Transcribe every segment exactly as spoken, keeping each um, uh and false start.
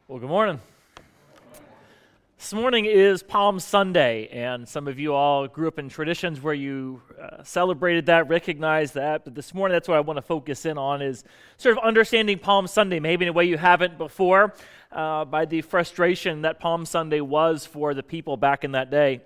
Well, good morning. This morning is Palm Sunday, and some of you all grew up in traditions where you uh, celebrated that, recognized that, but this morning that's what I want to focus in on is sort of understanding Palm Sunday, maybe in a way you haven't before, uh, by the frustration that Palm Sunday was for the people back in that day.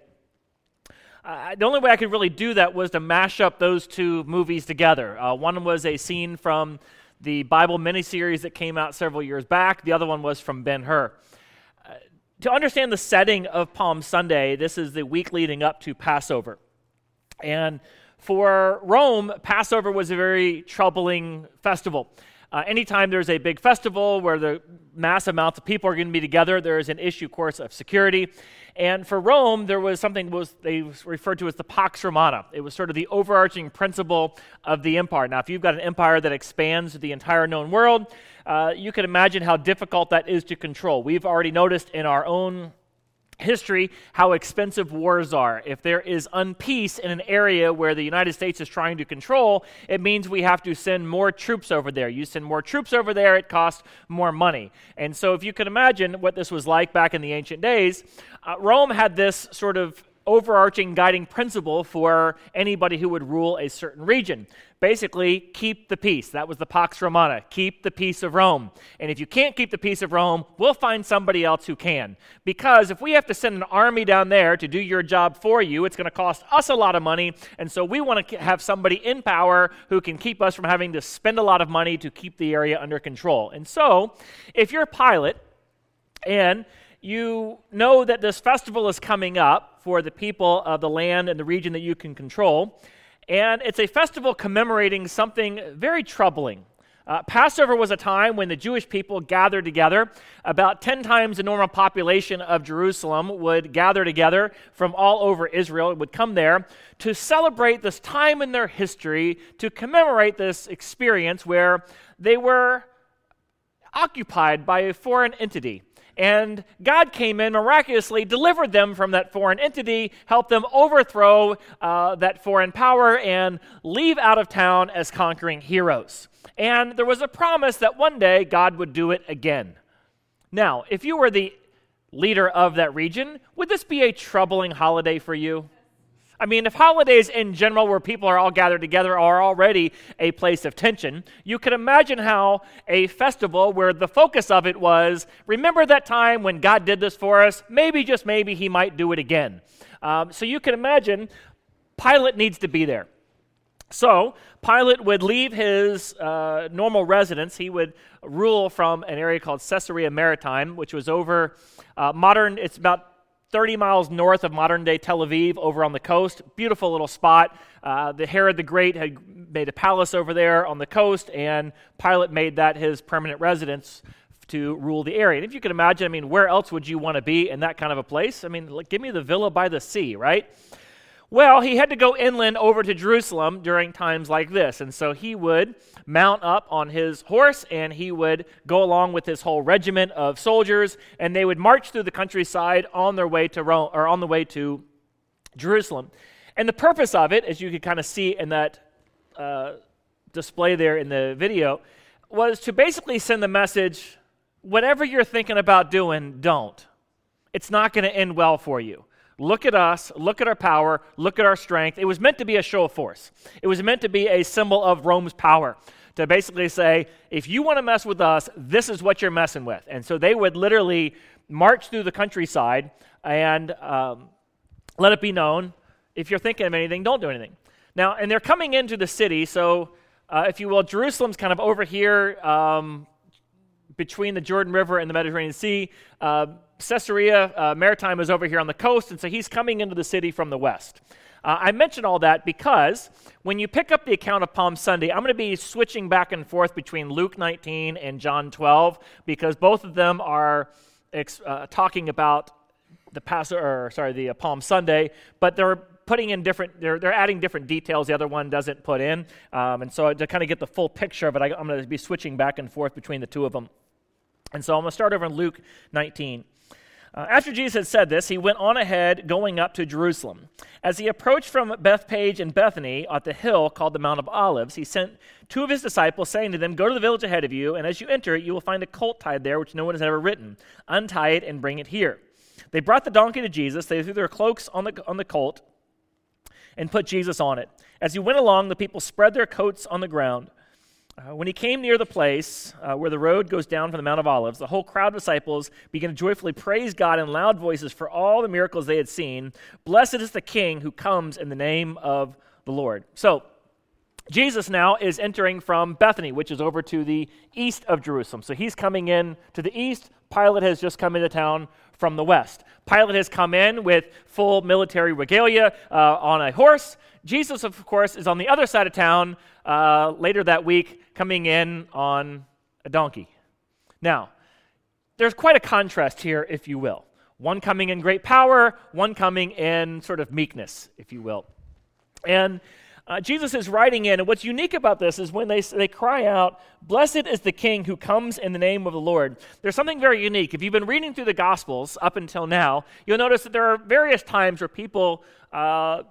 Uh, the only way I could really do that was to mash up those two movies together. Uh, one was a scene from the Bible miniseries that came out several years back. The other one was from Ben-Hur. Uh, to understand the setting of Palm Sunday, this is the week leading up to Passover. And for Rome, Passover was a very troubling festival. Uh, anytime there's a big festival where the mass amounts of people are going to be together, there is an issue, of course, of security. And for Rome, there was something was they referred to as the Pax Romana. It was sort of the overarching principle of the empire. Now, if you've got an empire that expands the entire known world, uh, you can imagine how difficult that is to control. We've already noticed in our own history how expensive wars are. If there is unpeace in an area where the United States is trying to control, it means we have to send more troops over there. You send more troops over there, it costs more money. And so if you can imagine what this was like back in the ancient days, uh, Rome had this sort of overarching guiding principle for anybody who would rule a certain region. Basically, keep the peace. That was the Pax Romana. Keep the peace of Rome. And if you can't keep the peace of Rome, we'll find somebody else who can. Because if we have to send an army down there to do your job for you, it's going to cost us a lot of money. And so we want to have somebody in power who can keep us from having to spend a lot of money to keep the area under control. And so, if you're Pilate and you know that this festival is coming up for the people of the land and the region that you can control, and it's a festival commemorating something very troubling. Uh, Passover was a time when the Jewish people gathered together. About ten times the normal population of Jerusalem would gather together from all over Israel. It would come there to celebrate this time in their history, to commemorate this experience where they were occupied by a foreign entity. And God came in, miraculously delivered them from that foreign entity, helped them overthrow uh, that foreign power and leave out of town as conquering heroes. And there was a promise that one day God would do it again. Now, if you were the leader of that region, would this be a troubling holiday for you? I mean, if holidays in general where people are all gathered together are already a place of tension, you can imagine how a festival where the focus of it was, remember that time when God did this for us? Maybe, just maybe, he might do it again. Um, so you can imagine Pilate needs to be there. So Pilate would leave his uh, normal residence. He would rule from an area called Caesarea Maritime, which was over uh, modern, it's about thirty miles north of modern-day Tel Aviv, over on the coast. Beautiful little spot. Uh, the Herod the Great had made a palace over there on the coast, and Pilate made that his permanent residence to rule the area. And if you can imagine, I mean, where else would you want to be in that kind of a place? I mean, like, give me the villa by the sea, right? Well, he had to go inland over to Jerusalem during times like this, and so he would mount up on his horse, and he would go along with his whole regiment of soldiers, and they would march through the countryside on their way to Rome, or on the way to Jerusalem. And the purpose of it, as you could kind of see in that uh, display there in the video, was to basically send the message, whatever you're thinking about doing, don't. It's not going to end well for you. Look at us, look at our power, look at our strength. It was meant to be a show of force. It was meant to be a symbol of Rome's power, to basically say, if you want to mess with us, this is what you're messing with. And so they would literally march through the countryside and um, let it be known, if you're thinking of anything, don't do anything. Now, and they're coming into the city, so uh, if you will, Jerusalem's kind of over here um, between the Jordan River and the Mediterranean Sea. Uh, Caesarea uh, Maritime is over here on the coast, and so he's coming into the city from the west. Uh, I mention all that because when you pick up the account of Palm Sunday, I'm going to be switching back and forth between Luke nineteen and John twelve, because both of them are ex- uh, talking about the Passover, or sorry, the uh, Palm Sunday, but they're putting in different, they're, they're adding different details the other one doesn't put in, um, and so to kind of get the full picture of it, I, I'm going to be switching back and forth between the two of them. And so I'm going to start over in Luke nineteen. Uh, after Jesus had said this, he went on ahead, going up to Jerusalem. As he approached from Bethphage and Bethany at the hill called the Mount of Olives, he sent two of his disciples, saying to them, "Go to the village ahead of you, and as you enter it, you will find a colt tied there, which no one has ever ridden. Untie it and bring it here." They brought the donkey to Jesus. They threw their cloaks on the, on the colt and put Jesus on it. As he went along, the people spread their coats on the ground. Uh, when he came near the place uh, where the road goes down from the Mount of Olives, the whole crowd of disciples began to joyfully praise God in loud voices for all the miracles they had seen. "Blessed is the King who comes in the name of the Lord." So, Jesus now is entering from Bethany, which is over to the east of Jerusalem. So he's coming in to the east. Pilate has just come into town from the west. Pilate has come in with full military regalia uh, on a horse. Jesus, of course, is on the other side of town uh, later that week, coming in on a donkey. Now, there's quite a contrast here, if you will. One coming in great power, one coming in sort of meekness, if you will. And uh, Jesus is riding in, and what's unique about this is when they, they cry out, "Blessed is the King who comes in the name of the Lord." There's something very unique. If you've been reading through the Gospels up until now, you'll notice that there are various times where people uh,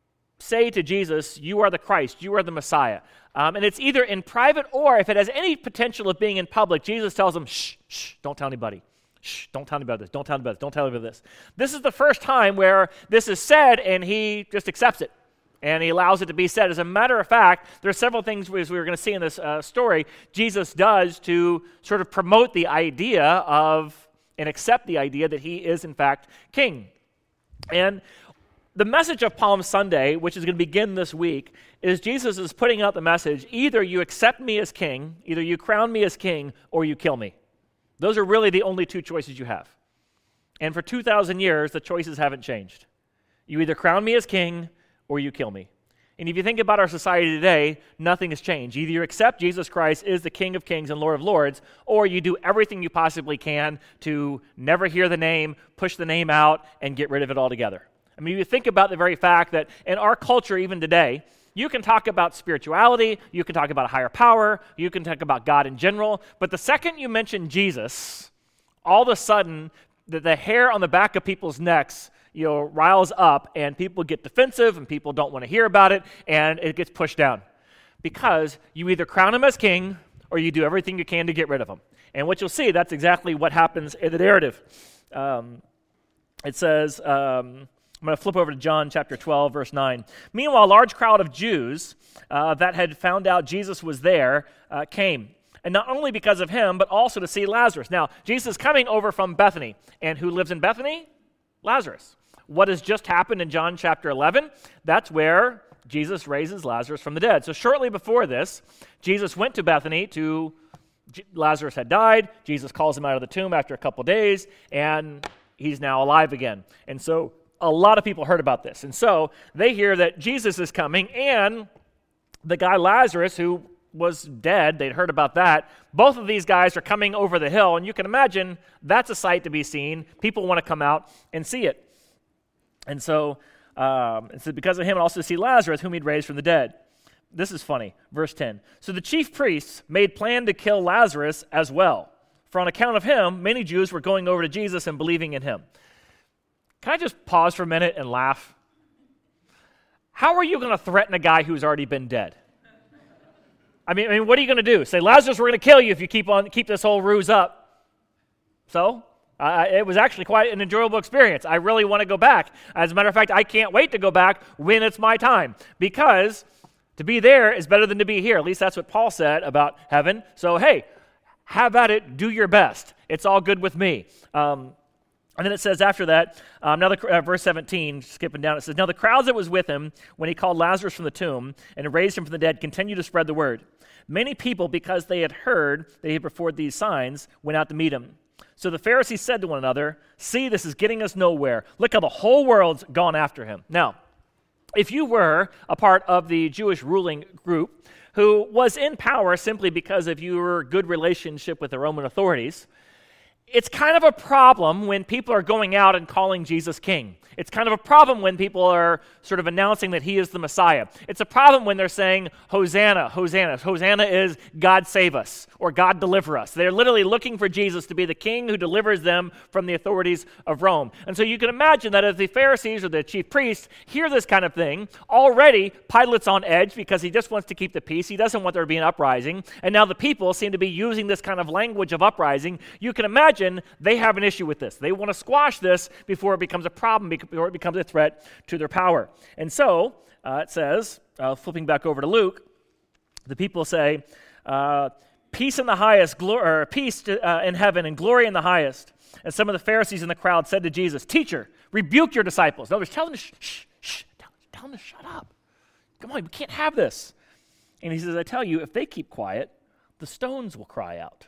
say to Jesus, "You are the Christ, you are the Messiah." Um, and it's either in private or if it has any potential of being in public, Jesus tells them, "Shh, shh, don't tell anybody. Shh, don't tell anybody about this, don't tell anybody about this, don't tell anybody about this." This is the first time where this is said and he just accepts it. And he allows it to be said. As a matter of fact, there are several things, as we were going to see in this uh, story, Jesus does to sort of promote the idea of and accept the idea that he is, in fact, king. And the message of Palm Sunday, which is going to begin this week, is Jesus is putting out the message, either you accept me as king, either you crown me as king, or you kill me. Those are really the only two choices you have. And for two thousand years, the choices haven't changed. You either crown me as king, or you kill me. And if you think about our society today, nothing has changed. Either you accept Jesus Christ is the King of Kings and Lord of Lords, or you do everything you possibly can to never hear the name, push the name out, and get rid of it altogether. I mean, you think about the very fact that in our culture, even today, you can talk about spirituality, you can talk about a higher power, you can talk about God in general, but the second you mention Jesus, all of a sudden, the, the hair on the back of people's necks you know, riles up, and people get defensive, and people don't want to hear about it, and it gets pushed down. Because you either crown him as king, or you do everything you can to get rid of him. And what you'll see, that's exactly what happens in the narrative. Um, it says, um, I'm going to flip over to John chapter twelve, verse nine. "Meanwhile, a large crowd of Jews uh, that had found out Jesus was there uh, came. And not only because of him, but also to see Lazarus." Now, Jesus is coming over from Bethany. And who lives in Bethany? Lazarus. What has just happened in John chapter eleven? That's where Jesus raises Lazarus from the dead. So shortly before this, Jesus went to Bethany to, Lazarus had died. Jesus calls him out of the tomb after a couple days, and he's now alive again. And so a lot of people heard about this. And so they hear that Jesus is coming, and the guy Lazarus, who was dead, they'd heard about that. Both of these guys are coming over the hill, and you can imagine that's a sight to be seen. People want to come out and see it. And so, um, it said, because of him, and also to see Lazarus, whom he'd raised from the dead. This is funny. Verse ten. "So the chief priests made plan to kill Lazarus as well. For on account of him, many Jews were going over to Jesus and believing in him." Can I just pause for a minute and laugh? How are you going to threaten a guy who's already been dead? I mean, I mean, what are you going to do? Say, "Lazarus, we're going to kill you if you keep on keep this whole ruse up." So? Uh, it was actually quite an enjoyable experience. I really want to go back. As a matter of fact, I can't wait to go back when it's my time, because to be there is better than to be here. At least that's what Paul said about heaven. So, hey, have at it. Do your best. It's all good with me. Um, and then it says after that, um, now the, uh, verse seventeen, skipping down, it says, "Now the crowds that was with him when he called Lazarus from the tomb and raised him from the dead continued to spread the word. Many people, because they had heard that he had performed these signs, went out to meet him. So the Pharisees said to one another, 'See, this is getting us nowhere. Look how the whole world's gone after him.'" Now, if you were a part of the Jewish ruling group who was in power simply because of your good relationship with the Roman authorities, it's kind of a problem when people are going out and calling Jesus king. It's kind of a problem when people are sort of announcing that he is the Messiah. It's a problem when they're saying, Hosanna, Hosanna. Hosanna is God save us or God deliver us. They're literally looking for Jesus to be the king who delivers them from the authorities of Rome. And so you can imagine that as the Pharisees or the chief priests hear this kind of thing, already Pilate's on edge because he just wants to keep the peace. He doesn't want there to be an uprising. And now the people seem to be using this kind of language of uprising. You can imagine they have an issue with this. They want to squash this before it becomes a problem, before it becomes a threat to their power. And so, uh, it says, uh, flipping back over to Luke, the people say, uh, peace in the highest, glo- or peace to, uh, in heaven and glory in the highest. And some of the Pharisees in the crowd said to Jesus, Teacher, rebuke your disciples. In other words, tell them to, sh- shh, shh, tell, tell them to shut up. Come on, we can't have this. And he says, I tell you, if they keep quiet, the stones will cry out.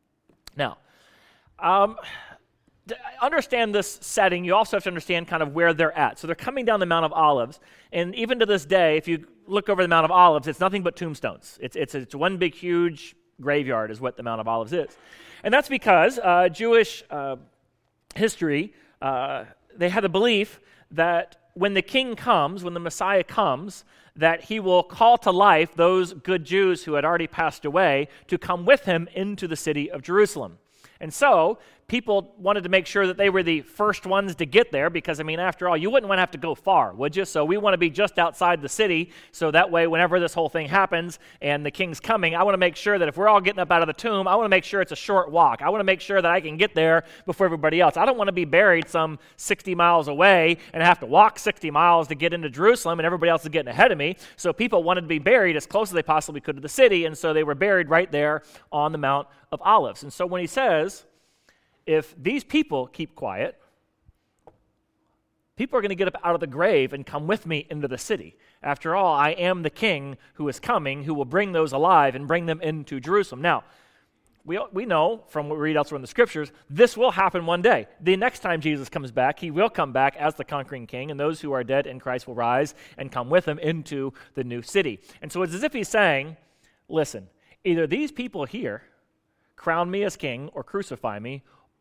Now, um... to understand this setting, you also have to understand kind of where they're at. So they're coming down the Mount of Olives, and even to this day, if you look over the Mount of Olives, it's nothing but tombstones. It's it's it's one big, huge graveyard is what the Mount of Olives is. And that's because uh, Jewish uh, history, uh, they had a belief that when the king comes, when the Messiah comes, that he will call to life those good Jews who had already passed away to come with him into the city of Jerusalem. And so people wanted to make sure that they were the first ones to get there because, I mean, after all, you wouldn't want to have to go far, would you? So we want to be just outside the city so that way whenever this whole thing happens and the king's coming, I want to make sure that if we're all getting up out of the tomb, I want to make sure it's a short walk. I want to make sure that I can get there before everybody else. I don't want to be buried some sixty miles away and have to walk sixty miles to get into Jerusalem and everybody else is getting ahead of me. So people wanted to be buried as close as they possibly could to the city, and so they were buried right there on the Mount of Olives. And so when he says, if these people keep quiet, people are going to get up out of the grave and come with me into the city. After all, I am the king who is coming, who will bring those alive and bring them into Jerusalem. Now, we, we know from what we read elsewhere in the scriptures, this will happen one day. The next time Jesus comes back, he will come back as the conquering king, and those who are dead in Christ will rise and come with him into the new city. And so it's as if he's saying, listen, either these people here crown me as king or crucify me,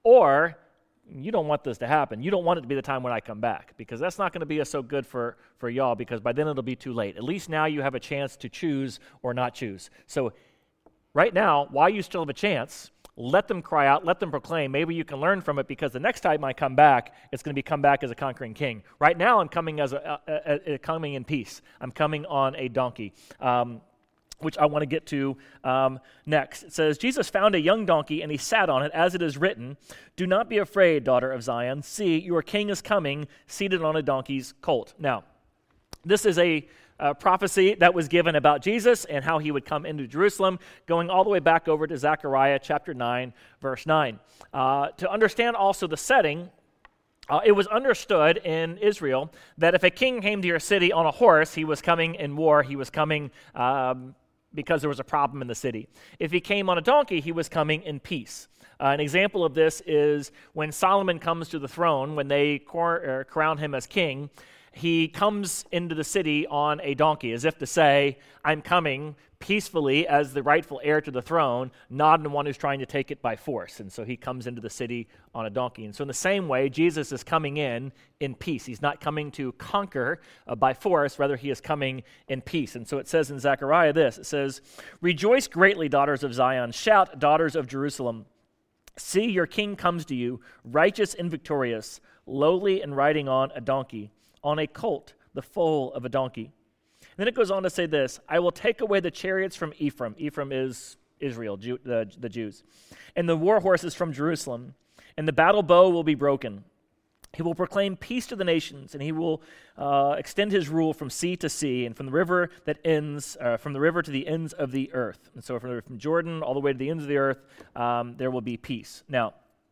or you don't want this to happen. You don't want it to be the time when I come back because that's not going to be so good for, for y'all because by then it'll be too late. At least now you have a chance to choose or not choose. So right now, while you still have a chance, let them cry out, let them proclaim. Maybe you can learn from it because the next time I come back, it's going to be come back as a conquering king. Right now, I'm coming as a, a, a, a coming in peace. I'm coming on a donkey. Um, which I want to get to um, next. It says, Jesus found a young donkey, and he sat on it, as it is written, do not be afraid, daughter of Zion. See, your king is coming, seated on a donkey's colt. Now, this is a uh, prophecy that was given about Jesus and how he would come into Jerusalem, going all the way back over to Zechariah chapter nine, verse nine. Uh, to understand also the setting, Uh, it was understood in Israel that if a king came to your city on a horse, he was coming in war, he was coming um, because there was a problem in the city. If he came on a donkey, he was coming in peace. Uh, an example of this is when Solomon comes to the throne, when they cor- er, crown him as king, he comes into the city on a donkey, as if to say, I'm coming peacefully as the rightful heir to the throne, not the one who's trying to take it by force. And so he comes into the city on a donkey. And so in the same way, Jesus is coming in in peace. He's not coming to conquer uh, by force, rather he is coming in peace. And so it says in Zechariah this, it says, rejoice greatly, daughters of Zion, shout, daughters of Jerusalem. See, your king comes to you, righteous and victorious, lowly and riding on a donkey, on a colt, the foal of a donkey. Then it goes on to say this, I will take away the chariots from Ephraim. Ephraim is Israel, Jew, the, the Jews. And the war horses from Jerusalem. And the battle bow will be broken. He will proclaim peace to the nations, and he will uh, extend his rule from sea to sea, and from the river that ends, uh, from the river to the ends of the earth. And so from, from Jordan all the way to the ends of the earth, um, there will be peace. Now,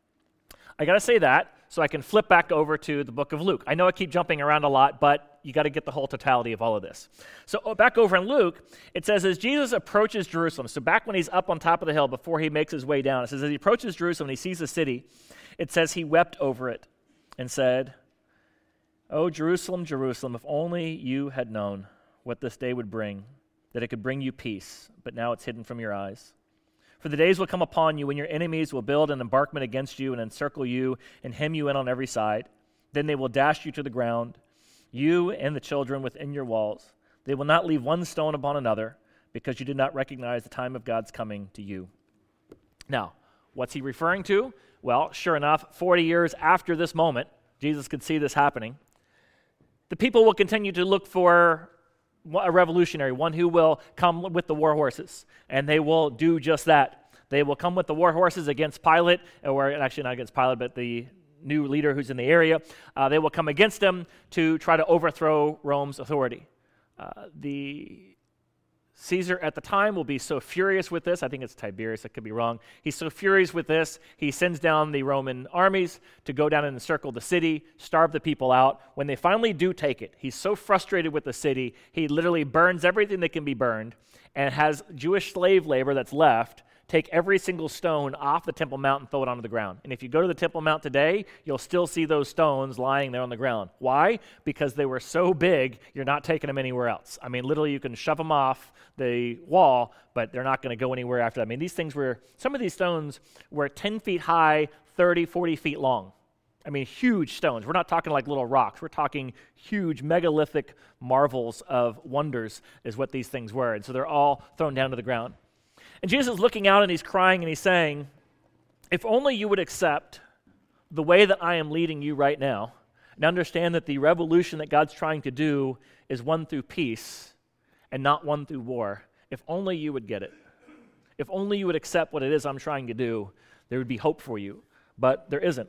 I got to say that so I can flip back over to the book of Luke. I know I keep jumping around a lot, but you got to get the whole totality of all of this. So oh, back over in Luke, it says, as Jesus approaches Jerusalem, so back when he's up on top of the hill before he makes his way down, it says, as he approaches Jerusalem and he sees the city, it says he wept over it and said, oh, Jerusalem, Jerusalem, if only you had known what this day would bring, that it could bring you peace, but now it's hidden from your eyes. For the days will come upon you when your enemies will build an embankment against you and encircle you and hem you in on every side. Then they will dash you to the ground, you and the children within your walls. They will not leave one stone upon another, because you did not recognize the time of God's coming to you. Now, what's he referring to? Well, sure enough, forty years after this moment, Jesus could see this happening. The people will continue to look for a revolutionary, one who will come with the war horses, and they will do just that. They will come with the war horses against Pilate, or actually not against Pilate, but the new leader who's in the area. Uh, they will come against him to try to overthrow Rome's authority. Uh, the Caesar at the time will be so furious with this. I think it's Tiberius, I could be wrong. He's so furious with this, he sends down the Roman armies to go down and encircle the city, starve the people out. When they finally do take it, he's so frustrated with the city, he literally burns everything that can be burned and has Jewish slave labor that's left take every single stone off the Temple Mount and throw it onto the ground. And if you go to the Temple Mount today, you'll still see those stones lying there on the ground. Why? Because they were so big, you're not taking them anywhere else. I mean, literally, you can shove them off the wall, but they're not going to go anywhere after that. I mean, these things were, some of these stones were ten feet high, thirty, forty feet long. I mean, huge stones. We're not talking like little rocks. We're talking huge megalithic marvels of wonders is what these things were. And so they're all thrown down to the ground. And Jesus is looking out and he's crying and he's saying, if only you would accept the way that I am leading you right now and understand that the revolution that God's trying to do is one through peace and not one through war. If only you would get it. If only you would accept what it is I'm trying to do, there would be hope for you. But there isn't.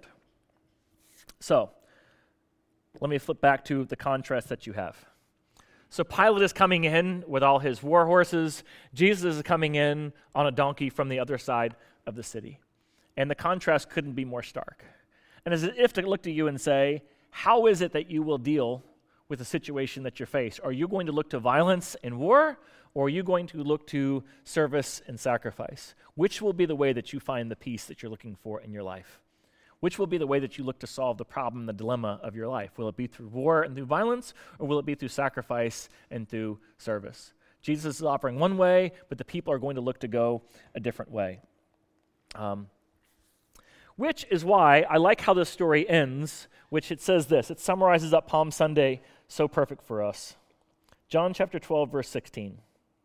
So, let me flip back to the contrast that you have. So Pilate is coming in with all his war horses. Jesus is coming in on a donkey from the other side of the city. And the contrast couldn't be more stark. And as if to look to you and say, how is it that you will deal with the situation that you face? Are you going to look to violence and war, or are you going to look to service and sacrifice? Which will be the way that you find the peace that you're looking for in your life? Which will be the way that you look to solve the problem, the dilemma of your life? Will it be through war and through violence, or will it be through sacrifice and through service? Jesus is offering one way, but the people are going to look to go a different way. Um, which is why I like how this story ends, which it says this. It summarizes up Palm Sunday so perfect for us. John chapter twelve, verse sixteen.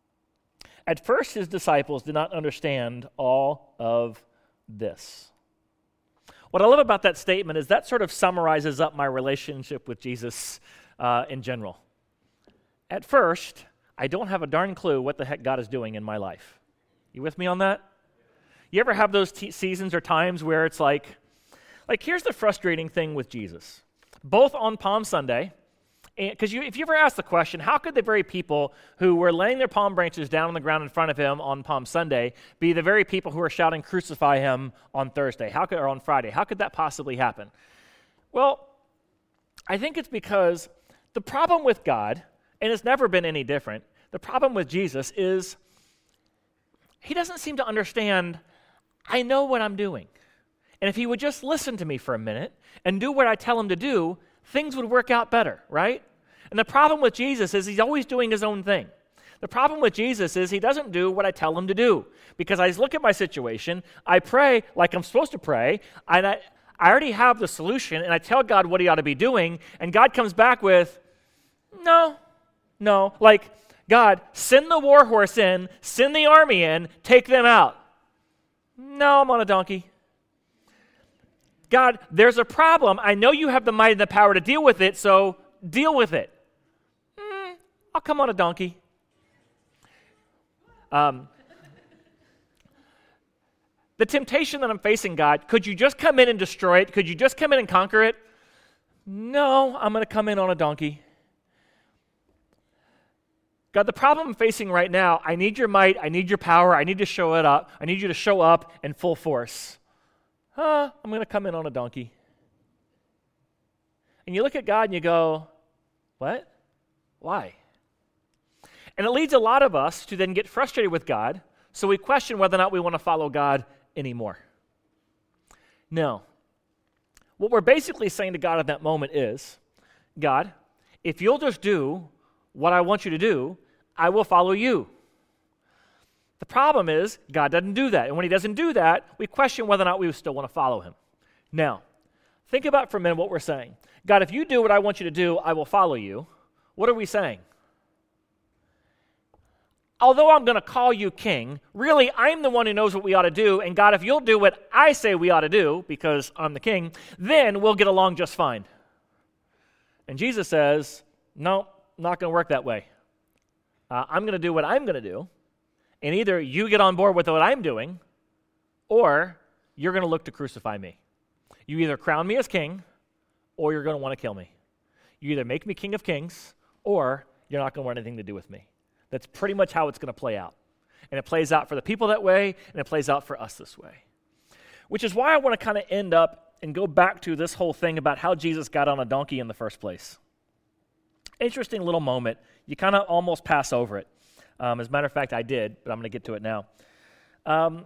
At first his disciples did not understand all of this. What I love about that statement is that sort of summarizes up my relationship with Jesus uh, in general. At first, I don't have a darn clue what the heck God is doing in my life. You with me on that? You ever have those t- seasons or times where it's like, like here's the frustrating thing with Jesus. Both on Palm Sunday, because you, if you ever ask the question, how could the very people who were laying their palm branches down on the ground in front of him on Palm Sunday be the very people who are shouting, crucify him on Thursday, how could, or on Friday? How could that possibly happen? Well, I think it's because the problem with God, and it's never been any different, the problem with Jesus is he doesn't seem to understand, I know what I'm doing. And if he would just listen to me for a minute and do what I tell him to do, things would work out better, right? And the problem with Jesus is he's always doing his own thing. The problem with Jesus is he doesn't do what I tell him to do. Because I look at my situation, I pray like I'm supposed to pray, and I, I already have the solution, and I tell God what he ought to be doing, and God comes back with, no, no. Like, God, send the war horse in, send the army in, take them out. No, I'm on a donkey. God, there's a problem. I know you have the might and the power to deal with it, so deal with it. Mm, I'll come on a donkey. Um, the temptation that I'm facing, God, could you just come in and destroy it? Could you just come in and conquer it? No, I'm going to come in on a donkey. God, the problem I'm facing right now, I need your might, I need your power, I need to show it up. I need you to show up in full force. Huh, I'm going to come in on a donkey. And you look at God and you go, what? Why? And it leads a lot of us to then get frustrated with God, so we question whether or not we want to follow God anymore. No. What we're basically saying to God at that moment is, God, if you'll just do what I want you to do, I will follow you. The problem is God doesn't do that. And when he doesn't do that, we question whether or not we still want to follow him. Now, think about for a minute what we're saying. God, if you do what I want you to do, I will follow you. What are we saying? Although I'm going to call you king, really I'm the one who knows what we ought to do, and God, if you'll do what I say we ought to do, because I'm the king, then we'll get along just fine. And Jesus says, no, not going to work that way. Uh, I'm going to do what I'm going to do, and either you get on board with what I'm doing, or you're going to look to crucify me. You either crown me as king, or you're going to want to kill me. You either make me king of kings, or you're not going to want anything to do with me. That's pretty much how it's going to play out. And it plays out for the people that way, and it plays out for us this way. Which is why I want to kind of end up and go back to this whole thing about how Jesus got on a donkey in the first place. Interesting little moment. You kind of almost pass over it. Um, as a matter of fact, I did, but I'm going to get to it now. Um,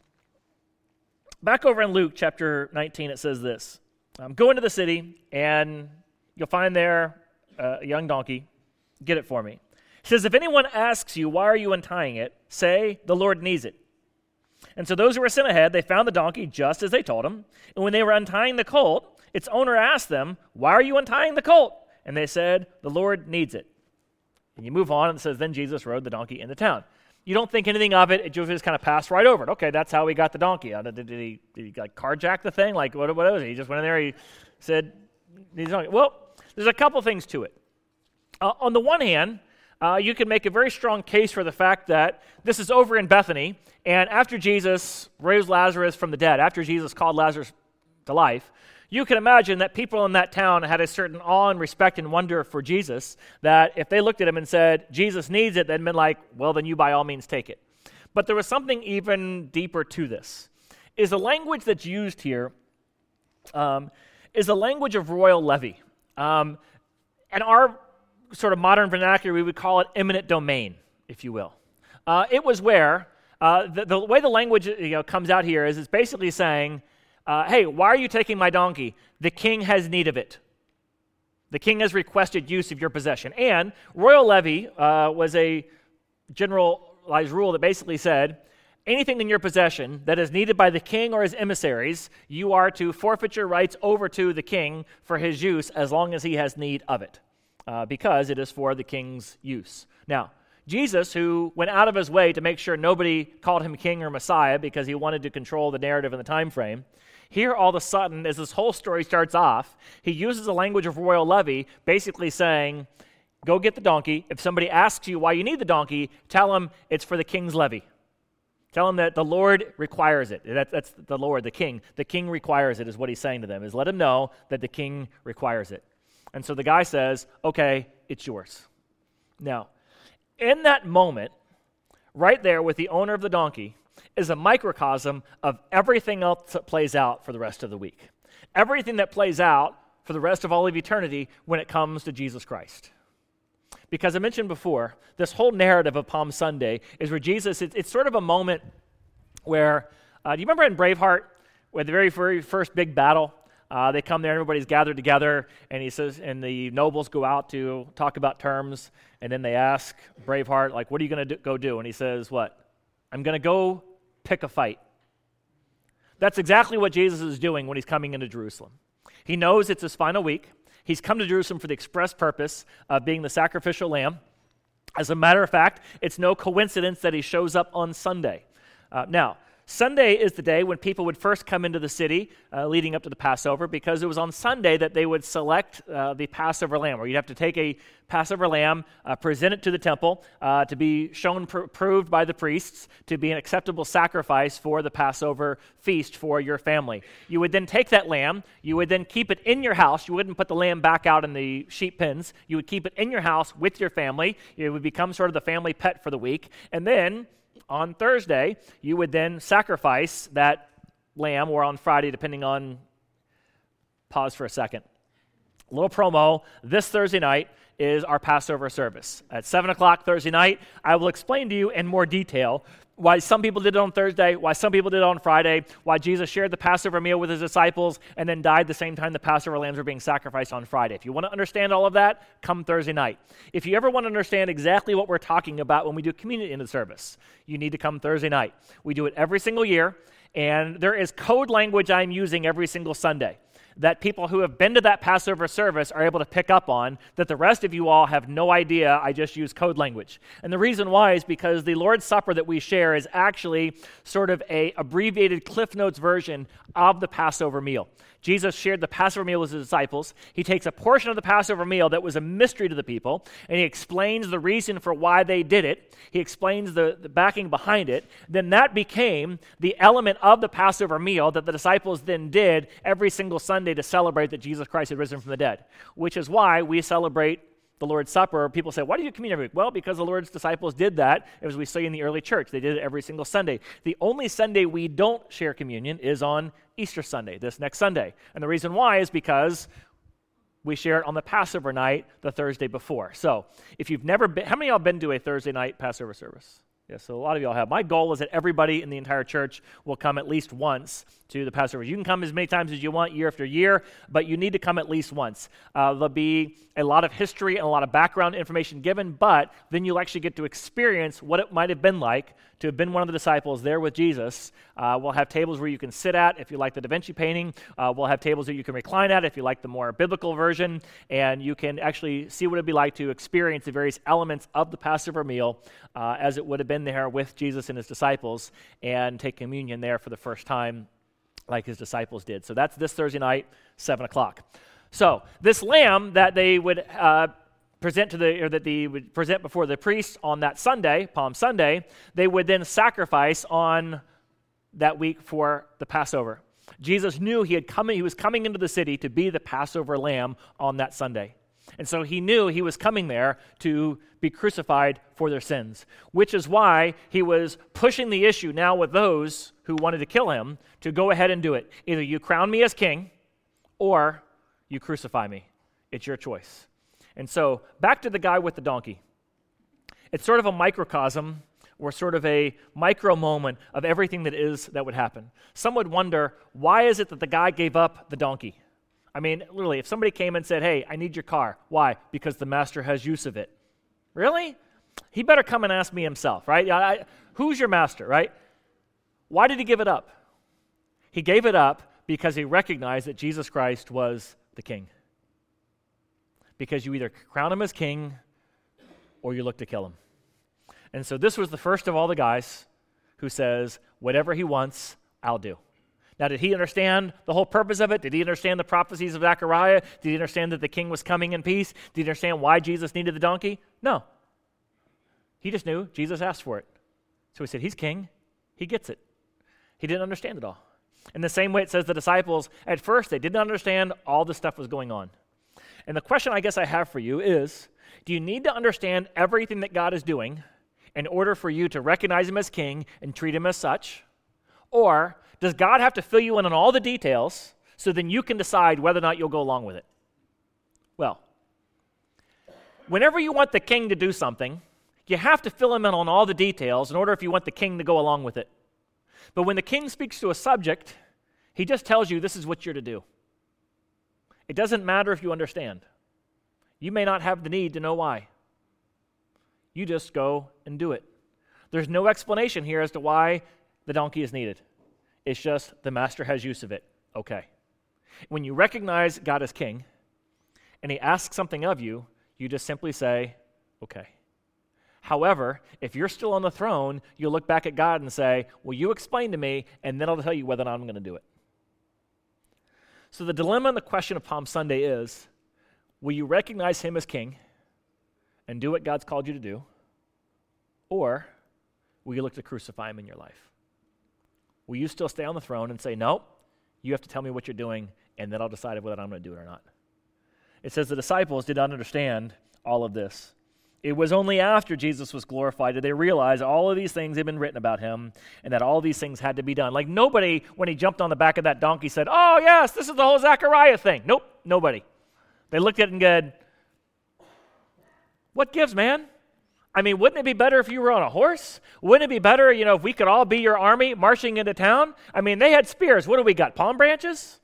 back over in Luke chapter nineteen, it says this. Um, Go into the city, and you'll find there uh, a young donkey. Get it for me. He says, if anyone asks you, why are you untying it? Say, the Lord needs it. And so those who were sent ahead, they found the donkey just as they told him. And when they were untying the colt, its owner asked them, why are you untying the colt? And they said, the Lord needs it. And you move on, and it says, then Jesus rode the donkey into town. You don't think anything of it. It just kind of passed right over it. Okay, that's how he got the donkey. Did, did, did he, did he like carjack the thing? Like, what, what was it? He just went in there, he said, needs a donkey. Well, there's a couple things to it. Uh, on the one hand, Uh, you can make a very strong case for the fact that this is over in Bethany, and after Jesus raised Lazarus from the dead, after Jesus called Lazarus to life, you can imagine that people in that town had a certain awe and respect and wonder for Jesus, that if they looked at him and said, Jesus needs it, they'd been like, well, then you by all means take it. But there was something even deeper to this. Is the language that's used here um, is the language of royal levy. Um, and our sort of modern vernacular, we would call it eminent domain, if you will. Uh, it was where, uh, the, the way the language you know, comes out here is it's basically saying, uh, hey, why are you taking my donkey? The king has need of it. The king has requested use of your possession. And royal levy uh, was a generalized rule that basically said, anything in your possession that is needed by the king or his emissaries, you are to forfeit your rights over to the king for his use as long as he has need of it. Uh, because it is for the king's use. Now, Jesus, who went out of his way to make sure nobody called him king or Messiah because he wanted to control the narrative and the time frame, here all of a sudden, as this whole story starts off, he uses the language of royal levy, basically saying, go get the donkey. If somebody asks you why you need the donkey, tell them it's for the king's levy. Tell them that the Lord requires it. That, that's the Lord, the king. The king requires it is what he's saying to them, is let them know that the king requires it. And so the guy says, okay, it's yours. Now, in that moment, right there with the owner of the donkey, is a microcosm of everything else that plays out for the rest of the week. Everything that plays out for the rest of all of eternity when it comes to Jesus Christ. Because I mentioned before, this whole narrative of Palm Sunday is where Jesus, it, it's sort of a moment where, uh, do you remember in Braveheart, where the very, very first big battle, Uh, they come there, everybody's gathered together, and he says, and the nobles go out to talk about terms, and then they ask Braveheart, like, what are you going to go do? And he says, what? I'm going to go pick a fight. That's exactly what Jesus is doing when he's coming into Jerusalem. He knows it's his final week. He's come to Jerusalem for the express purpose of being the sacrificial lamb. As a matter of fact, it's no coincidence that he shows up on Sunday. Uh, now, Sunday is the day when people would first come into the city uh, leading up to the Passover, because it was on Sunday that they would select uh, the Passover lamb, where you'd have to take a Passover lamb, uh, present it to the temple uh, to be shown, pr- proved by the priests to be an acceptable sacrifice for the Passover feast for your family. You would then take that lamb, you would then keep it in your house. You wouldn't put the lamb back out in the sheep pens. You would keep it in your house with your family. It would become sort of the family pet for the week. And then on Thursday, you would then sacrifice that lamb, or on Friday, depending on, pause for a second. A little promo, this Thursday night is our Passover service. At seven o'clock Thursday night, I will explain to you in more detail why some people did it on Thursday, why some people did it on Friday, why Jesus shared the Passover meal with his disciples and then died the same time the Passover lambs were being sacrificed on Friday. If you want to understand all of that, come Thursday night. If you ever want to understand exactly what we're talking about when we do communion in the service, you need to come Thursday night. We do it every single year, and there is code language I'm using every single Sunday that people who have been to that Passover service are able to pick up on, that the rest of you all have no idea I just use code language. And the reason why is because the Lord's Supper that we share is actually sort of a abbreviated Cliff Notes version of the Passover meal. Jesus shared the Passover meal with his disciples. He takes a portion of the Passover meal that was a mystery to the people, and he explains the reason for why they did it. He explains the, the backing behind it. Then that became the element of the Passover meal that the disciples then did every single Sunday to celebrate that Jesus Christ had risen from the dead, which is why we celebrate the Lord's Supper. People say, why do you communion every week? Well, because the Lord's disciples did that, as we see in the early church. They did it every single Sunday. The only Sunday we don't share communion is on Easter Sunday, this next Sunday. And the reason why is because we share it on the Passover night, the Thursday before. So if you've never been, how many of y'all been to a Thursday night Passover service? Yeah, so a lot of y'all have. My goal is that everybody in the entire church will come at least once to the Passover. You can come as many times as you want year after year, but you need to come at least once. Uh, there'll be a lot of history and a lot of background information given, but then you'll actually get to experience what it might have been like to have been one of the disciples there with Jesus. Uh, we'll have tables where you can sit at if you like the Da Vinci painting. Uh, we'll have tables that you can recline at if you like the more biblical version, and you can actually see what it'd be like to experience the various elements of the Passover meal uh, as it would have been there with Jesus and his disciples, and take communion there for the first time like his disciples did. So that's this Thursday night, seven o'clock. So this lamb that they would uh, present to the, or that they would present before the priest on that Sunday, Palm Sunday, they would then sacrifice on that week for the Passover. Jesus knew he had come, he was coming into the city to be the Passover lamb on that Sunday. And so he knew he was coming there to be crucified for their sins, which is why he was pushing the issue now with those who wanted to kill him to go ahead and do it. Either you crown me as king or you crucify me. It's your choice. And so back to the guy with the donkey. It's sort of a microcosm or sort of a micro moment of everything that is that would happen. Some would wonder, why is it that the guy gave up the donkey? I mean, literally, if somebody came and said, hey, I need your car. Why? Because the master has use of it. Really? He better come and ask me himself, right? I, I, who's your master, right? Why did he give it up? He gave it up because he recognized that Jesus Christ was the king. Because you either crown him as king or you look to kill him. And so this was the first of all the guys who says, whatever he wants, I'll do. Now, did he understand the whole purpose of it? Did he understand the prophecies of Zechariah? Did he understand that the king was coming in peace? Did he understand why Jesus needed the donkey? No. He just knew Jesus asked for it. So he said, he's king. He gets it. He didn't understand it all. In the same way it says the disciples, at first, they didn't understand all the stuff was going on. And the question I guess I have for you is, do you need to understand everything that God is doing in order for you to recognize him as king and treat him as such? Or does God have to fill you in on all the details so then you can decide whether or not you'll go along with it? Well, whenever you want the king to do something, you have to fill him in on all the details in order if you want the king to go along with it. But when the king speaks to a subject, he just tells you this is what you're to do. It doesn't matter if you understand. You may not have the need to know why. You just go and do it. There's no explanation here as to why the donkey is needed. It's just the master has use of it. Okay. When you recognize God as king and he asks something of you, you just simply say, okay. However, if you're still on the throne, you'll look back at God and say, well, you explain to me, and then I'll tell you whether or not I'm going to do it. So the dilemma and the question of Palm Sunday is, will you recognize him as king and do what God's called you to do? Or will you look to crucify him in your life? Will you still stay on the throne and say, no, you have to tell me what you're doing, and then I'll decide whether I'm going to do it or not? It says the disciples did not understand all of this. It was only after Jesus was glorified that they realized all of these things had been written about him and that all these things had to be done. Like nobody, when he jumped on the back of that donkey, said, oh, yes, this is the whole Zechariah thing. Nope, nobody. They looked at it and said, what gives, man? I mean, wouldn't it be better if you were on a horse? Wouldn't it be better, you know, if we could all be your army marching into town? I mean, they had spears. What do we got, palm branches?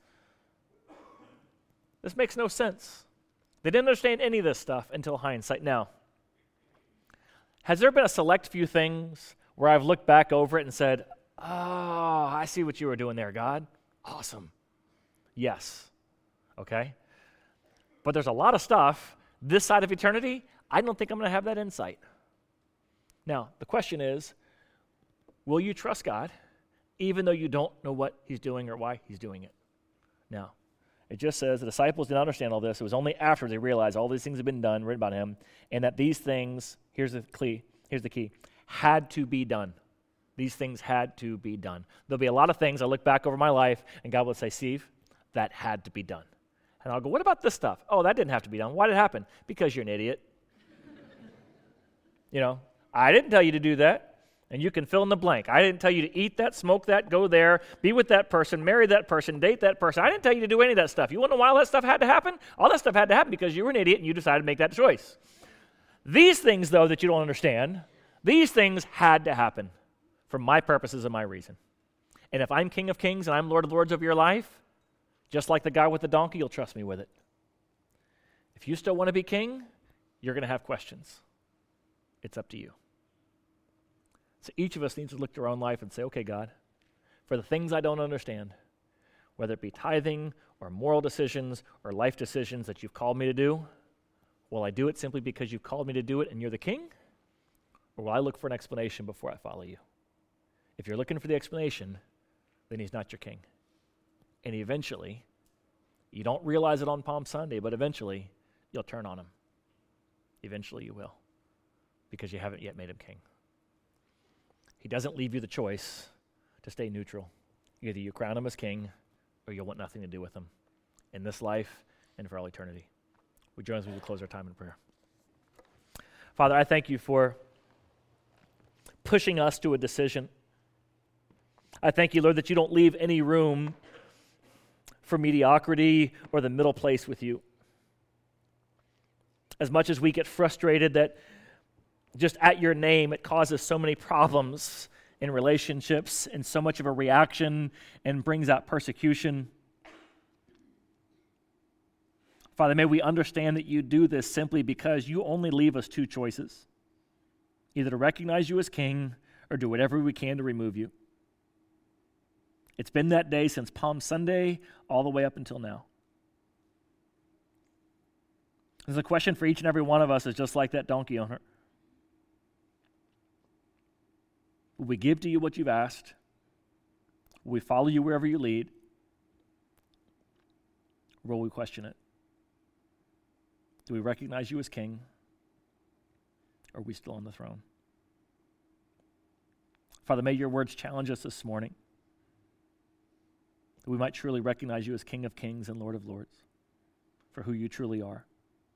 This makes no sense. They didn't understand any of this stuff until hindsight. Now, has there been a select few things where I've looked back over it and said, oh, I see what you were doing there, God. Awesome. Yes. Okay? But there's a lot of stuff this side of eternity, I don't think I'm going to have that insight. Now, the question is, will you trust God even though you don't know what he's doing or why he's doing it? Now, it just says the disciples did not understand all this. It was only after they realized all these things had been done, written about him, and that these things, here's the key, here's the key, had to be done. These things had to be done. There'll be a lot of things I look back over my life, and God will say, Steve, that had to be done. And I'll go, what about this stuff? Oh, that didn't have to be done. Why did it happen? Because you're an idiot. You know, I didn't tell you to do that. And you can fill in the blank. I didn't tell you to eat that, smoke that, go there, be with that person, marry that person, date that person. I didn't tell you to do any of that stuff. You want to know why all that stuff had to happen? All that stuff had to happen because you were an idiot and you decided to make that choice. These things, though, that you don't understand, these things had to happen for my purposes and my reason. And if I'm King of Kings and I'm Lord of Lords over your life, just like the guy with the donkey, you'll trust me with it. If you still want to be king, you're going to have questions. It's up to you. So each of us needs to look to our own life and say, okay, God, for the things I don't understand, whether it be tithing or moral decisions or life decisions that you've called me to do, will I do it simply because you've called me to do it and you're the king? Or will I look for an explanation before I follow you? If you're looking for the explanation, then he's not your king. And eventually, you don't realize it on Palm Sunday, but eventually you'll turn on him. Eventually you will, because you haven't yet made him king. He doesn't leave you the choice to stay neutral. Either you crown him as king or you'll want nothing to do with him in this life and for all eternity. We join as we close our time in prayer. Father, I thank you for pushing us to a decision. I thank you, Lord, that you don't leave any room for mediocrity or the middle place with you. As much as we get frustrated that just at your name, it causes so many problems in relationships and so much of a reaction and brings out persecution. Father, may we understand that you do this simply because you only leave us two choices, either to recognize you as king or do whatever we can to remove you. It's been that day since Palm Sunday all the way up until now. There's a question for each and every one of us is just like that donkey owner. Will we give to you what you've asked? Will we follow you wherever you lead? Or will we question it? Do we recognize you as king? Or are we still on the throne? Father, may your words challenge us this morning, that we might truly recognize you as King of Kings and Lord of Lords for who you truly are.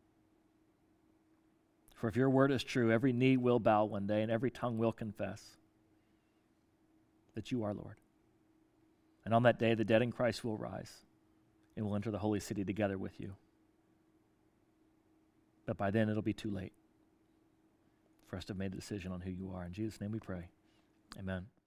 For if your word is true, every knee will bow one day and every tongue will confess that you are Lord. And on that day, the dead in Christ will rise and will enter the holy city together with you. But by then, it'll be too late for us to have made a decision on who you are. In Jesus' name we pray. Amen.